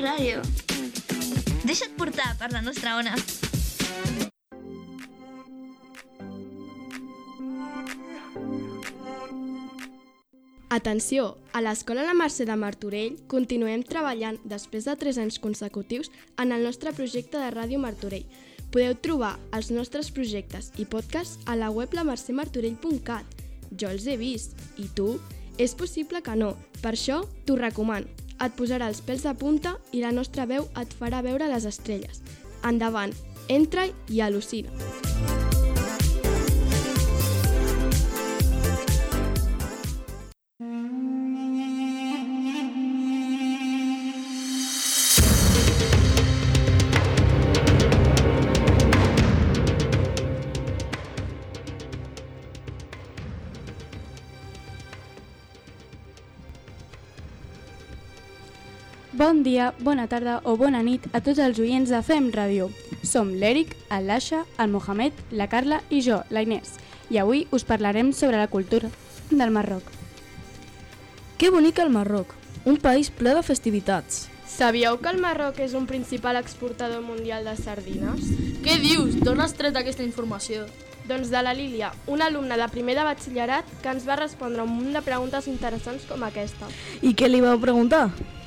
Ràdio. Deixa't portar per la nostra ona. Atenció! A l'Escola La Mercè de Martorell continuem treballant després de 3 anys consecutius en el nostre projecte de Ràdio Martorell. Podeu trobar els nostres projectes i podcasts a la web lamercemartorell.cat. Jo els he vist. I tu? És possible que no. Per això t'ho recomano. Et posarà els pèls de punta i la nostra veu et farà veure les estrelles. Endavant, entra-hi i al·lucina. Bon dia, bona tarda o bona nit a tots els oients de Fem Ràdio. Som l'Eric, el Lasha, el Mohamed, la Carla i jo, la Inés. I avui us parlarem sobre la cultura del Marroc. Que bonic el Marroc, un país ple de festivitats. Sabíeu que el Marroc és un principal exportador mundial de sardines? Què dius? D'on has tret aquesta informació? Doncs de la Lília, una alumna de primer de batxillerat que ens va respondre un munt de preguntes interessants com aquesta. I què li vau preguntar?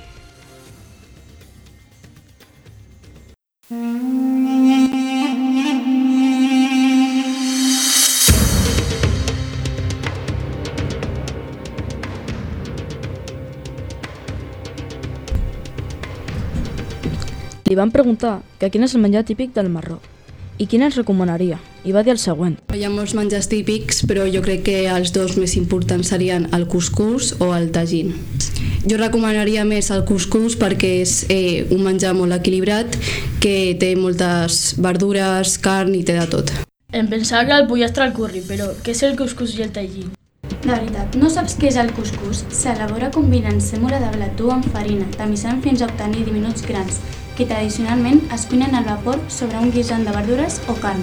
Li van preguntar que quin és el menjar típic del Marroc i quin ens recomanaria, i va dir el següent. Hi ha molts menjars típics, però jo crec que els dos més importants serien el cuscús o el tagín. Jo recomanaria més el cuscús perquè és un menjar molt equilibrat, que té moltes verdures, carn i té de tot. Em pensava que el pollastre al curri, però què és el cuscús i el tagín? De veritat, no saps què és el cuscús? S'elabora combinant sèmola de blató amb farina, tamisant fins a obtenir diminuts grans, que tradicionalment es cuinen al vapor sobre un guisant de verdures o carn.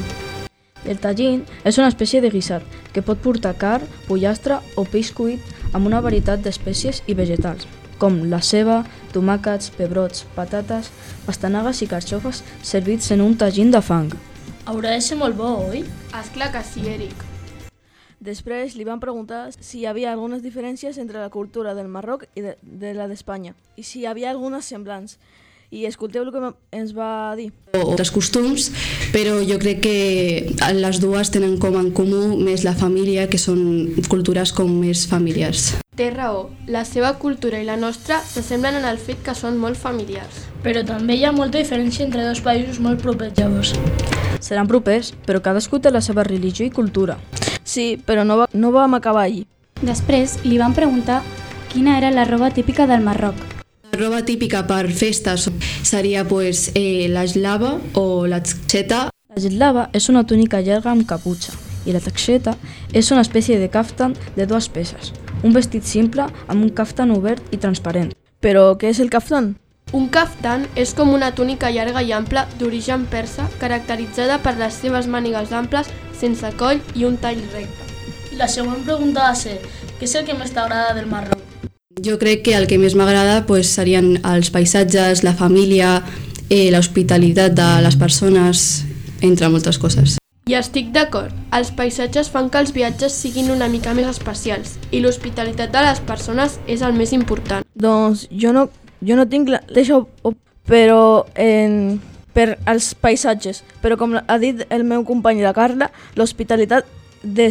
El tagín és una espècie de guisat que pot portar carn, pollastre o peix cuit amb una varietat d'espècies i vegetals, com la ceba, tomàquets, pebrots, patates, pastanagues i carxofes servits en un tagín de fang. Haurà de ser molt bo, oi? Esclar que sí, Eric. Després li van preguntar si hi havia algunes diferències entre la cultura del Marroc i de la d'Espanya, i si hi havia algunes semblants. I escolteu el que ens va dir. Altres costums, però jo crec que les dues tenen com en comú més la família, que són cultures com més familiars. Té raó, la seva cultura i la nostra s'assemblen en el fet que són molt familiars. Però també hi ha molta diferència entre dos països molt propers, llavors. Seran propers, però cadascú té la seva religió i cultura. Sí, però no vam acabar allí. Després li van preguntar quina era la roba típica del Marroc. La roba típica per festes seria la eslava o la txeta. La eslava és una túnica llarga amb caputxa i la taxeta és una espècie de caftan de 2 peces, un vestit simple amb un caftan obert i transparent. Però què és el caftan? Un caftan és com una túnica llarga i ampla d'origen persa caracteritzada per les seves mànigues amples, sense coll i un tall recte. La següent pregunta va ser, què és el que més t'agrada del Marroc? Jo crec que el que més m'agrada serien els paisatges, la família, l'hospitalitat de les persones, entre moltes coses. I estic d'acord, els paisatges fan que els viatges siguin una mica més especials i l'hospitalitat de les persones és el més important. Doncs jo no tinc això, però per als paisatges, però com ha dit el meu company de Carla, l'hospitalitat de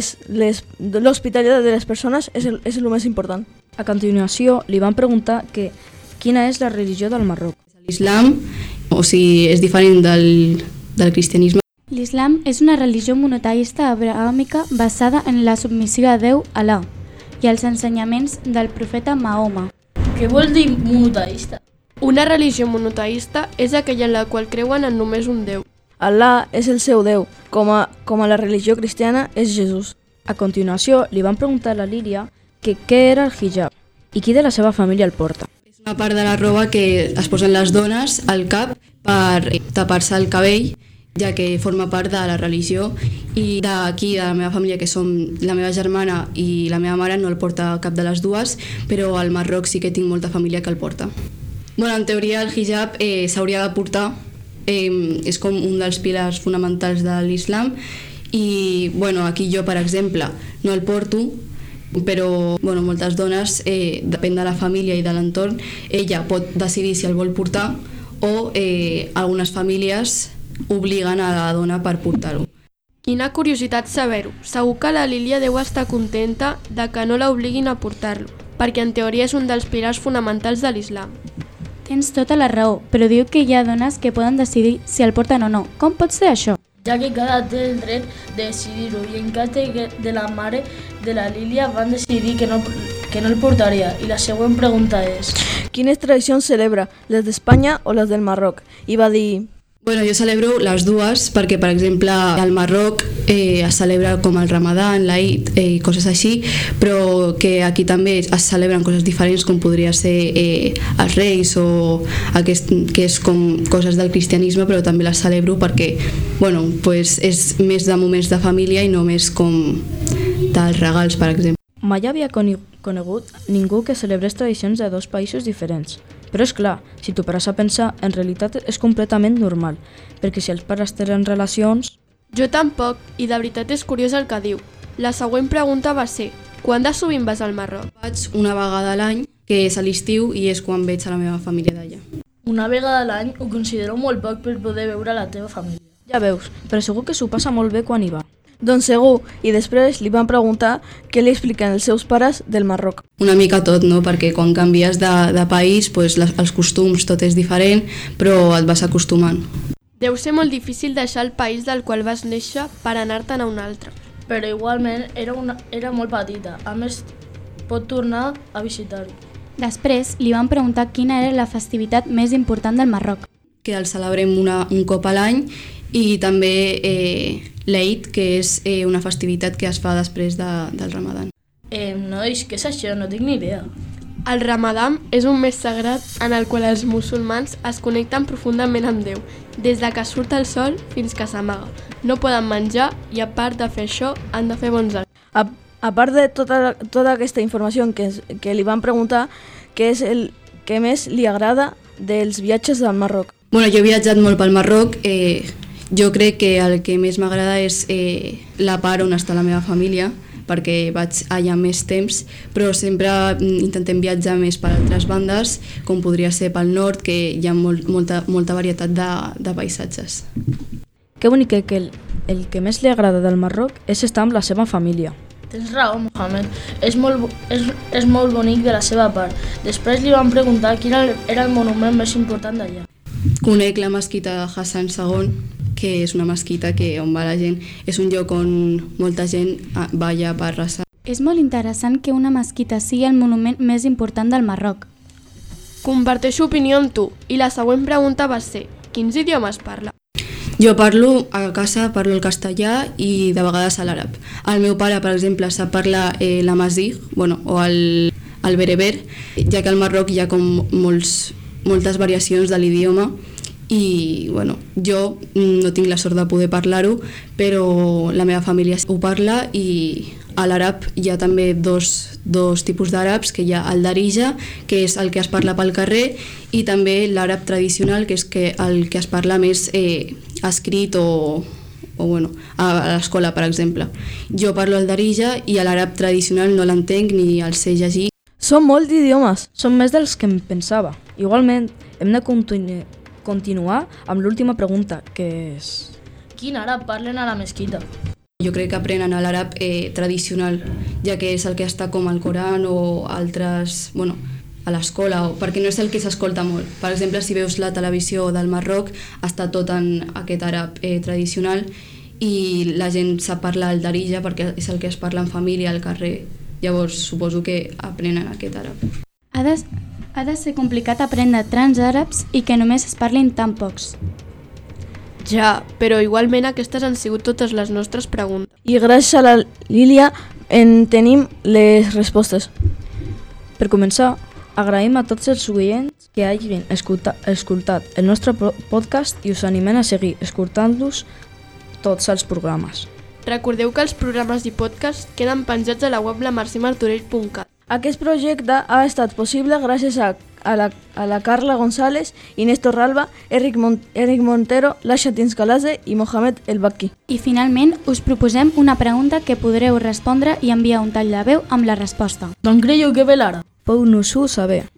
les persones és el més important. A continuació, li van preguntar quina és la religió del Marroc. L'islam, o sigui, és diferent del cristianisme. L'islam és una religió monoteista abrahàmica basada en la submissió a Déu, Alà, i els ensenyaments del profeta Mahoma. Què vol dir monoteista? Una religió monoteista és aquella en la qual creuen en només un Déu. Alà és el seu Déu, com a la religió cristiana és Jesús. A continuació, li van preguntar a la Lília què era el hijab i qui de la seva família el porta. És una part de la roba que es posen les dones al cap per tapar-se el cabell, ja que forma part de la religió, i d'aquí, de la meva família, que som la meva germana i la meva mare, no el porta cap de les dues, però al Marroc sí que tinc molta família que el porta. Bueno, en teoria el hijab s'hauria de portar, és com un dels pilars fonamentals de l'islam i bueno, aquí jo, per exemple, no el porto, però bueno, moltes dones, depèn de la família i de l'entorn, ella pot decidir si el vol portar o algunes famílies obliguen a la dona per portar-ho. Quina curiositat saber-ho. Segur que la Lília deu estar contenta de que no la obliguin a portar-lo, perquè en teoria és un dels pilars fonamentals de l'islam. Tens tota la raó, però diu que hi ha dones que poden decidir si el porten o no. Com pot ser això? Ja que cada té el dret de decidir-ho i en cas de la mare de la Lília van decidir que no el portaria. I la següent pregunta és: Quines tradicions celebra, les d'Espanya o les del Marroc? I va dir... Bueno, jo celebro les dues perquè, per exemple, al Marroc es celebra com el Ramadan, l'Eid i coses així, però que aquí també es celebren coses diferents com podria ser els Reis o aquest, que és com coses del cristianisme, però també les celebro perquè bueno, pues és més de moments de família i no més com dels regals, per exemple. Mai havia conegut ningú que celebrés tradicions de dos països diferents. Però és clar, si t'ho pares a pensar, en realitat és completament normal, perquè si els pares tenen relacions... Jo tampoc, i de veritat és curiós el que diu. La següent pregunta va ser: quan de sovint vas al Marroc? Vaig una vegada a l'any, que és a l'estiu i és quan veig a la meva família d'allà. Una vegada a l'any ho considero molt poc per poder veure la teva família. Ja veus, però segur que s'ho passa molt bé quan hi va. Doncs segur, i després li van preguntar què li expliquen els seus pares del Marroc. Una mica tot, no? Perquè quan canvies de país, pues, els costums, tot és diferent, però et vas acostumant. Deu ser molt difícil deixar el país del qual vas néixer per anar-te'n a un altre. Però igualment era molt petita, a més pot tornar a visitar-ho. Després li van preguntar quina era la festivitat més important del Marroc. Que el celebrem un cop a l'any i també l'Eid, que és una festivitat que es fa després del Ramadan. Nois, què és això? No tinc ni idea. El Ramadan és un mes sagrat en el qual els musulmans es connecten profundament amb Déu, des de que surt el sol fins que s'amaga. No poden menjar i a part de fer això han de fer bons actes. A part de tota aquesta informació que li van preguntar, què és el que més li agrada dels viatges del Marroc? Bueno, jo he viatjat molt pel Marroc. Jo crec que el que més m'agrada és la part on està la meva família, perquè vaig allà més temps, però sempre intentem viatjar més per altres bandes, com podria ser pel nord, que hi ha molta varietat de paisatges. Que bonic que el que més li agrada del Marroc és estar amb la seva família. Tens raó, Mohamed. És molt bonic de la seva part. Després li van preguntar quin era el monument més important d'allà. Conec la mesquita de Hassan II, que és una mesquita on va la gent. És un lloc on molta gent va allà per resar. És molt interessant que una mesquita sigui el monument més important del Marroc. Comparteixo opinió amb tu, i la següent pregunta va ser: quins idiomes parla? Jo parlo, a casa parlo el castellà i de vegades l'àrab. El meu pare, per exemple, sap parlar l'amazigh, o el bereber, ja que al Marroc hi ha com moltes variacions de l'idioma i jo no tinc la sort de poder parlar-ho, però la meva família ho parla. I a l'àrab hi ha també dos tipus d'àrabs, que hi ha el darija, que és el que es parla pel carrer, i també l'àrab tradicional, que és el que es parla més escrit o a l'escola, per exemple. Jo parlo el darija i l'àrab tradicional no l'entenc ni el sé llegir. Són molts d'idiomes, són més dels que em pensava. Igualment, hem de continuar amb l'última pregunta, que és... Quin àrab parlen a la mesquita? Jo crec que aprenen l'àrab tradicional, ja que és el que està com al Coran o altres, a l'escola, perquè no és el que s'escolta molt. Per exemple, si veus la televisió del Marroc, està tot en aquest àrab tradicional i la gent sap parlar el darija perquè és el que es parla en família al carrer. Llavors, suposo que aprenen aquest àrab. Ha de ser complicat aprendre tants àrabs i que només es parlin tan pocs. Ja, però igualment aquestes han sigut totes les nostres preguntes. I gràcies a la Lília en tenim les respostes. Per començar, agraïm a tots els oients que hagin escoltat el nostre podcast i us animem a seguir escoltant-los tots els programes. Recordeu que els programes i podcasts queden penjats a la web lamercimartorell.cat. Aquest projecte ha estat possible gràcies a a la Carla González, Inés Torralba, Eric Montero, Lasha Tinskalase i Mohamed El Bakki. I finalment us proposem una pregunta que podreu respondre i enviar un tall de veu amb la resposta. D'on creieu que ve l'ara? Pou-nos-ho saber.